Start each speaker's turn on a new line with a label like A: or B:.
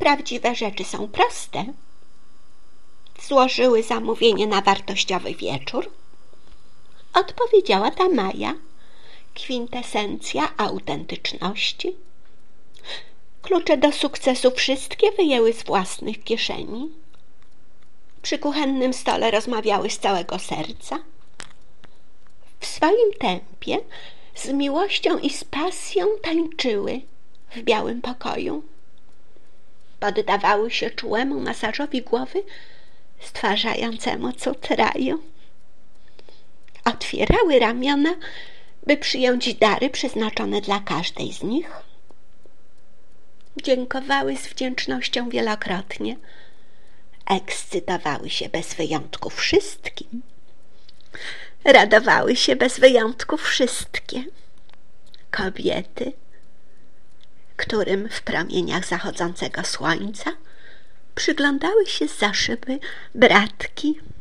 A: Prawdziwe rzeczy są proste. Złożyły zamówienie na wartościowy wieczór. Odpowiedziała ta Maja, kwintesencja autentyczności. Klucze do sukcesu wszystkie wyjęły z własnych kieszeni. Przy kuchennym stole rozmawiały z całego serca. W swoim tempie, z miłością i z pasją tańczyły w białym pokoju. Poddawały się czułemu masażowi głowy stwarzającemu cud raju. Otwierały ramiona, by przyjąć dary przeznaczone dla każdej z nich. Dziękowały z wdzięcznością wielokrotnie. Ekscytowały się bez wyjątku wszystkim. Radowały się bez wyjątku wszystkie kobiety, którym w promieniach zachodzącego słońca przyglądały się zza szyby bratki